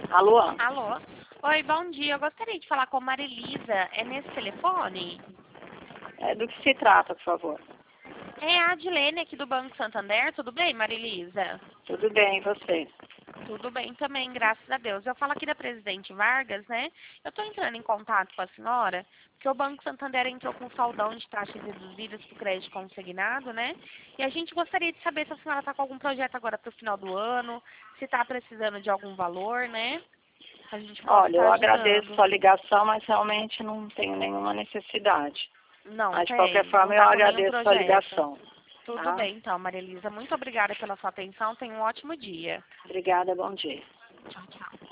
Alô? Alô? Oi, bom dia. Eu gostaria de falar com a Marilisa. É nesse telefone? Do que se trata, por favor? É a Adilene aqui do Banco Santander. Tudo bem, Marilisa? Tudo bem, e você? Tudo bem também, graças a Deus. Eu falo aqui da Presidente Vargas, né? Eu estou entrando em contato com a senhora, porque o Banco Santander entrou com saldão de taxas reduzidas para o crédito consignado, né? E a gente gostaria de saber se a senhora está com algum projeto agora para o final do ano, se está precisando de algum valor, né? A gente pode Olha, eu estar agradeço ajudando. sua ligação, mas realmente não tenho nenhuma necessidade. Não Mas, de qualquer tem, não forma, eu está com nenhum agradeço sua projeto. ligação. Tudo Tá? bem, então, Maria Elisa. Muito obrigada pela sua atenção. Tenha um ótimo dia. Obrigada, bom dia. Tchau, tchau.